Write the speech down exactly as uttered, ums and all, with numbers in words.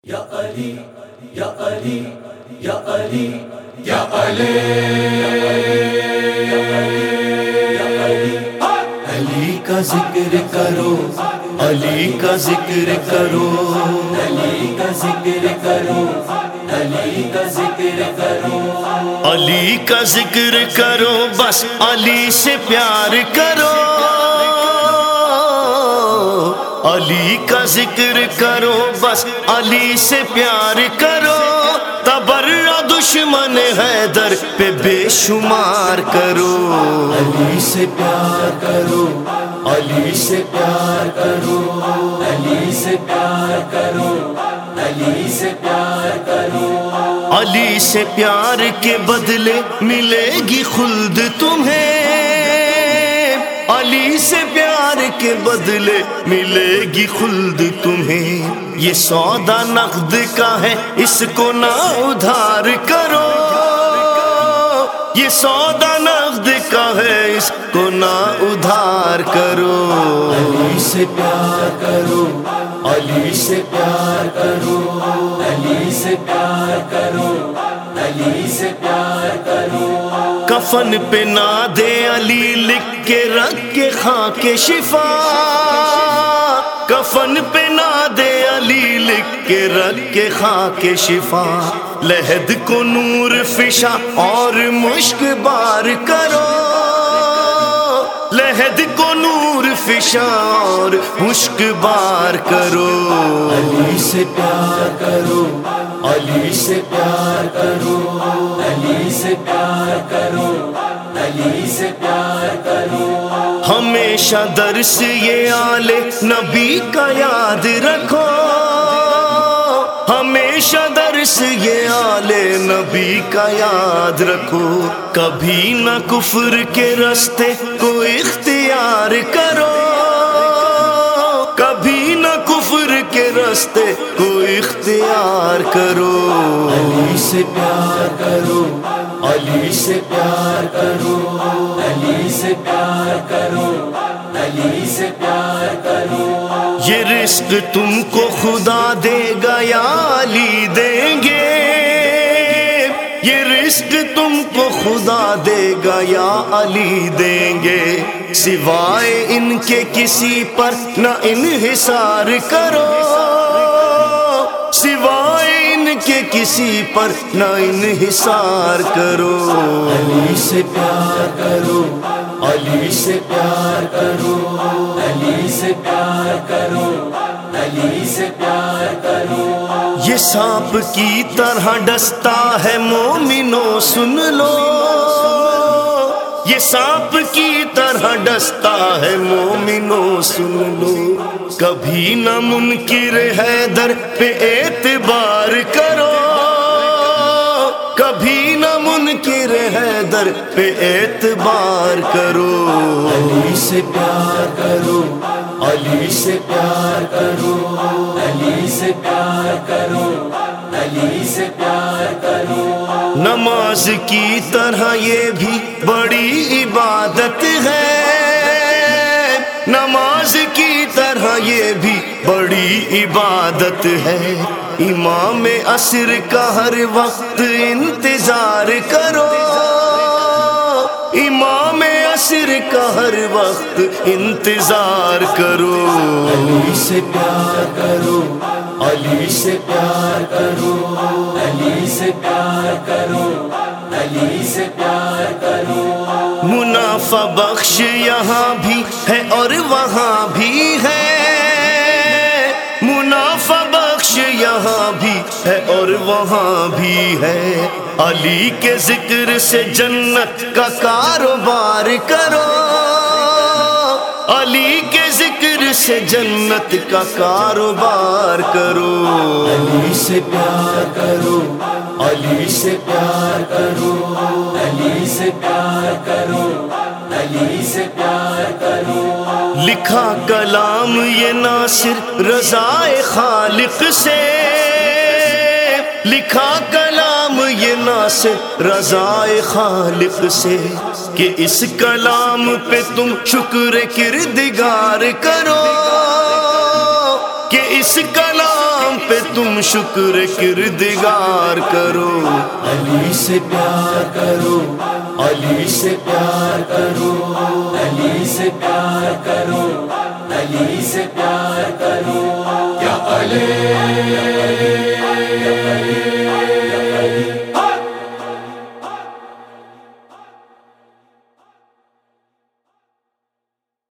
یا علی یا علی یا علی یا علی علی کا ذکر کرو، علی کا ذکر کرو، علی کا ذکر کرو، علی کا ذکر کرو، علی کا ذکر کرو، بس علی سے پیار کرو، علی کا ذکر کرو، بس علی سے پیار کرو، تبرہ دشمن حیدر پہ بے شمار کرو، علی سے پیار کرو، علی سے پیار کرو، علی سے پیار کرو، علی سے پیار کرو، علی سے پیار کے بدلے ملے گی خلد تمہیں، علی سے پیار کے بدلے ملے گی خلد تمہیں، یہ سودا نقد کا ہے اس کو نہ ادھار کرو، یہ سودا نقد کا ہے اس کو نہ ادھار کرو، علی سے پیار کرو، علی سے پیار کرو، علی سے پیار کرو، علی سے پیار کرو، کفن پہ نہ دے علی لکھ کے رکھ کے خاک شفا، کفن پہ نہ دے علی لکھ کے رکھ کے خاک شفا، لحد کو نور فشا اور مشک بار کرو، لحد کو نور فشا اور مشک بار کرو، علی سے پیار کرو، علی سے پیار کرو، علی سے پیار کرو، علی سے پیار کرو، ہمیشہ درس یہ آل نبی کا یاد رکھو، ہمیشہ درس یہ آل نبی کا یاد رکھو، کبھی نہ کفر کے راستے کو اختیار کرو، کبھی نہ کفر کے راستے کو اختیار کرو، علی سے پیار کرو، علی سے پیار کرو، علی سے پیار کرو، علی سے پیار کرو، یہ رزق تم کو خدا دے گا یا علی دیں گے، یہ رزق تم کو خدا دے گا یا علی دیں گے، سوائے ان کے کسی پر نہ انحصار کرو، سوائے ان کے کسی پر نہ انحصار کرو، علی سے پیار کرو، علی سے پیار کرو، علی سے پیار کرو، علی سے پیار کرو، یہ سانپ کی طرح ڈستا ہے مومنو سن لو، یہ سانپ کی طرح ڈستا ہے مومنو سن لو، کبھی نہ منکر حیدر پہ اعتبار کرو، کبھی نہ منکر حیدر پہ اعتبار کرو، علی سے پیار کرو، علی سے پیار کرو، علی سے پیار کرو، علی سے پیار کرو، نماز کی طرح یہ بھی بڑی عبادت ہے، نماز کی طرح یہ بھی بڑی عبادت ہے، امام عصر کا ہر وقت انتظار کرو، امام عصر کا ہر وقت انتظار کرو، علی سے پیار کرو، علی سے پیار کرو، علی سے پیار کرو، علی سے پیار کرو، منافع بخش یہاں بھی ہے اور وہاں بھی ہے، منافع بخش یہاں بھی ہے اور وہاں بھی ہے، علی کے ذکر سے جنت کا کاروبار کرو، علی کے ذکر سے جنت کا کاروبار کرو، علی سے پیار کرو، علی سے پیار کرو، علی سے پیار کرو، علی سے پیار کرو، لکھا کلام یہ ناصر رضا خالق سے، لکھا کلام یہ ناصر رضا خالق سے، کہ اس کلام پہ تم شکر کردگار کرو، کہ اس کلام پہ تم شکر کردگار کرو، علی سے پیار کرو، علی سے پیار کرو، علی سے پیار کرو، علی سے پیار کرو، یا علی